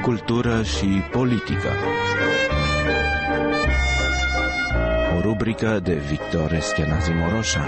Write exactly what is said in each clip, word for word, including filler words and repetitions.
Cultură și politică. O rubrică de Victor Eschenazi Moroșan.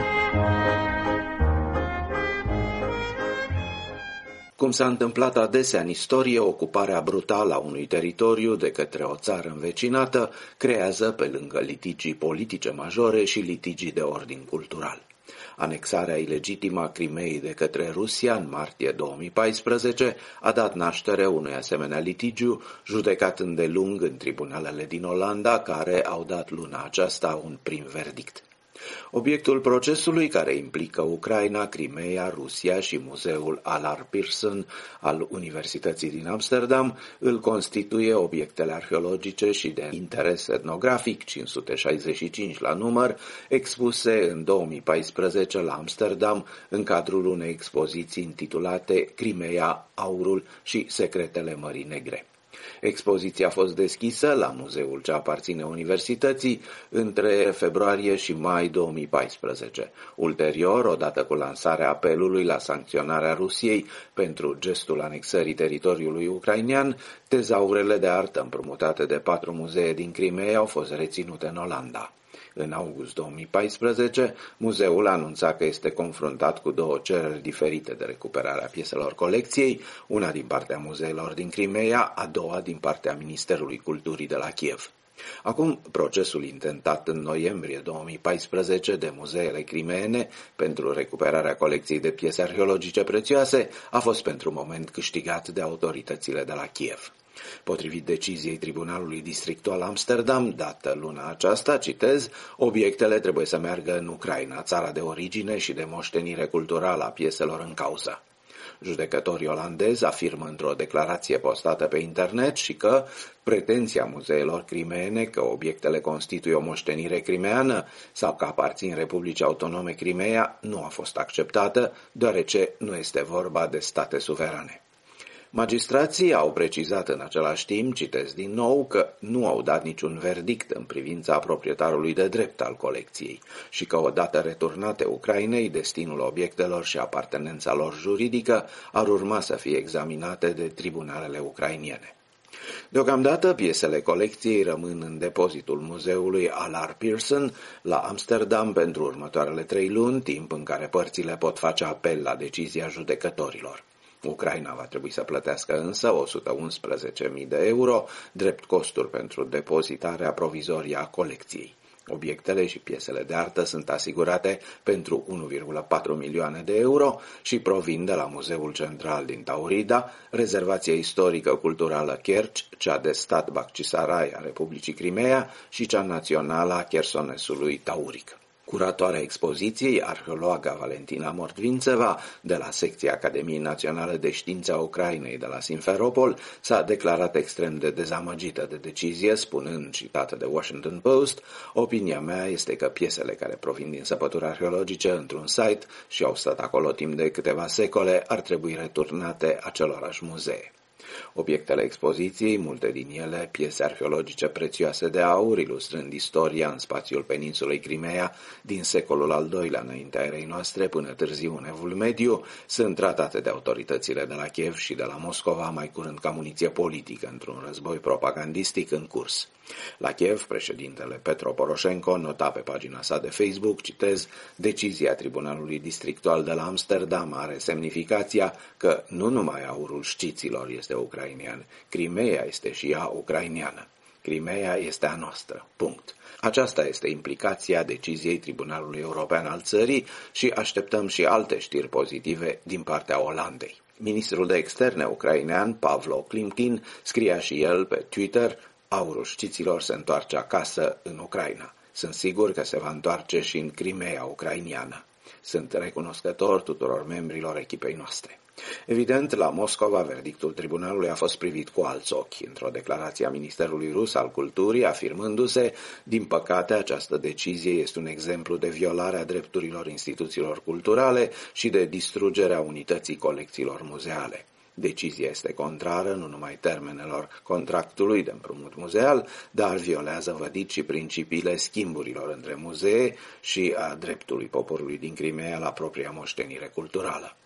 Cum s-a întâmplat adesea în istorie, ocuparea brutală a unui teritoriu de către o țară învecinată creează, pe lângă litigii politice majore, și litigii de ordin cultural. Anexarea ilegitimă a Crimeei de către Rusia în martie două mii paisprezece a dat naștere unui asemenea litigiu, judecat îndelung în tribunalele din Olanda, care au dat luna aceasta un prim verdict. Obiectul procesului, care implică Ucraina, Crimeea, Rusia și muzeul Allard Pearson al Universității din Amsterdam, îl constituie obiectele arheologice și de interes etnografic, cinci sute șaizeci și cinci la număr, expuse în două mii paisprezece la Amsterdam în cadrul unei expoziții intitulate Crimeea, Aurul și Secretele Mării Negre. Expoziția a fost deschisă la muzeul ce aparține universității între februarie și mai două mii paisprezece. Ulterior, odată cu lansarea apelului la sancționarea Rusiei pentru gestul anexării teritoriului ucrainean, tezaurele de artă împrumutate de patru muzee din Crimeea au fost reținute în Olanda. În august două mii paisprezece, muzeul anunța că este confruntat cu două cereri diferite de recuperare a pieselor colecției, una din partea muzeelor din Crimeea, a doua din partea Ministerului Culturii de la Kiev. Acum, procesul intentat în noiembrie două mii paisprezece de muzeele crimeene pentru recuperarea colecției de piese arheologice prețioase a fost pentru moment câștigat de autoritățile de la Kiev. Potrivit deciziei Tribunalului Districtual Amsterdam, dată luna aceasta, citez, obiectele trebuie să meargă în Ucraina, țara de origine și de moștenire culturală a pieselor în cauză. Judecătorii olandezi afirmă într-o declarație postată pe internet și că pretenția muzeelor crimeene că obiectele constituie o moștenire crimeană sau că aparțin Republicii Autonome Crimeea nu a fost acceptată, deoarece nu este vorba de state suverane. Magistrații au precizat în același timp, citez din nou, că nu au dat niciun verdict în privința proprietarului de drept al colecției și că odată returnate Ucrainei, destinul obiectelor și apartenența lor juridică ar urma să fie examinate de tribunalele ucrainiene. Deocamdată, piesele colecției rămân în depozitul muzeului Allard Pearson la Amsterdam pentru următoarele trei luni, timp în care părțile pot face apel la decizia judecătorilor. Ucraina va trebui să plătească însă o sută unsprezece mii de euro, drept costuri pentru depozitarea provizorie a colecției. Obiectele și piesele de artă sunt asigurate pentru unu virgulă patru milioane de euro și provin de la Muzeul Central din Taurida, rezervația istorică culturală Kerch, cea de stat Bakhchisarai a Republicii Crimeea și cea națională a Chersonesului Tauric. Curatoarea expoziției, arheologa Valentina Mordvințeva, de la secția Academiei Naționale de Științe a Ucrainei de la Simferopol, s-a declarat extrem de dezamăgită de decizie, spunând, citată de Washington Post, opinia mea este că piesele care provin din săpături arheologice într-un site și au stat acolo timp de câteva secole ar trebui returnate acelorași muzee. Obiectele expoziției, multe din ele piese arheologice prețioase de aur, ilustrând istoria în spațiul peninsulei Crimeea din secolul al doilea înaintea erei noastre până târziu în Evul Mediu, sunt tratate de autoritățile de la Kiev și de la Moscova mai curând ca muniție politică într-un război propagandistic în curs. La Kiev, președintele Petro Poroșenko nota pe pagina sa de Facebook, citez, decizia Tribunalului Districtual de la Amsterdam are semnificația că nu numai aurul știților este ucrainean, Crimeea este și ea ucraineană. Crimeea este a noastră. Punct. Aceasta este implicația deciziei Tribunalului European al țării și așteptăm și alte știri pozitive din partea Olandei. Ministrul de Externe ucrainean, Pavlo Klimkin, scria și el pe Twitter, aurul știților se întoarce acasă în Ucraina. Sunt sigur că se va întoarce și în Crimeea ucrainiană. Sunt recunoscător tuturor membrilor echipei noastre. Evident, la Moscova, verdictul tribunalului a fost privit cu alți ochi, într-o declarație a Ministerului Rus al Culturii, afirmându-se, din păcate, această decizie este un exemplu de violare a drepturilor instituțiilor culturale și de distrugerea unității colecțiilor muzeale. Decizia este contrară nu numai termenelor contractului de împrumut muzeal, dar violează vădit și principiile schimburilor între muzee și a dreptului poporului din Crimeea la propria moștenire culturală.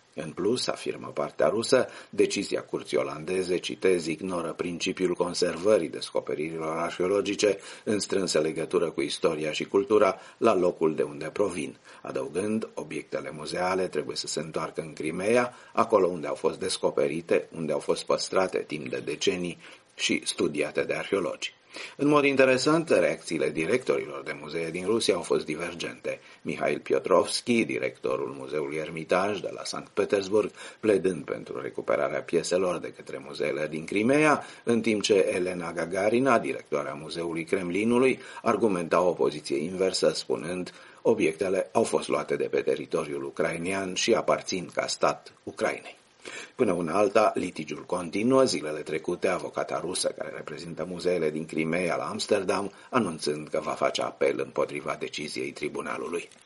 În plus, afirmă partea rusă, decizia curții olandeze, citez, ignoră principiul conservării descoperirilor arheologice în strânsă legătură cu istoria și cultura la locul de unde provin, adăugând, obiectele muzeale trebuie să se întoarcă în Crimea, acolo unde au fost descoperite, unde au fost păstrate timp de decenii și studiate de arheologi. În mod interesant, reacțiile directorilor de muzee din Rusia au fost divergente. Mihail Piotrovski, directorul Muzeului Ermitaj de la Sankt Petersburg, pledând pentru recuperarea pieselor de către muzeele din Crimea, în timp ce Elena Gagarina, directoarea Muzeului Kremlinului, argumenta o poziție inversă, spunând: obiectele au fost luate de pe teritoriul ucrainean și aparțin ca stat Ucrainei. Până una alta, litigiul continuă. Zilele trecute, avocata rusă care reprezintă muzeele din Crimea la Amsterdam, anunțând că va face apel împotriva deciziei tribunalului.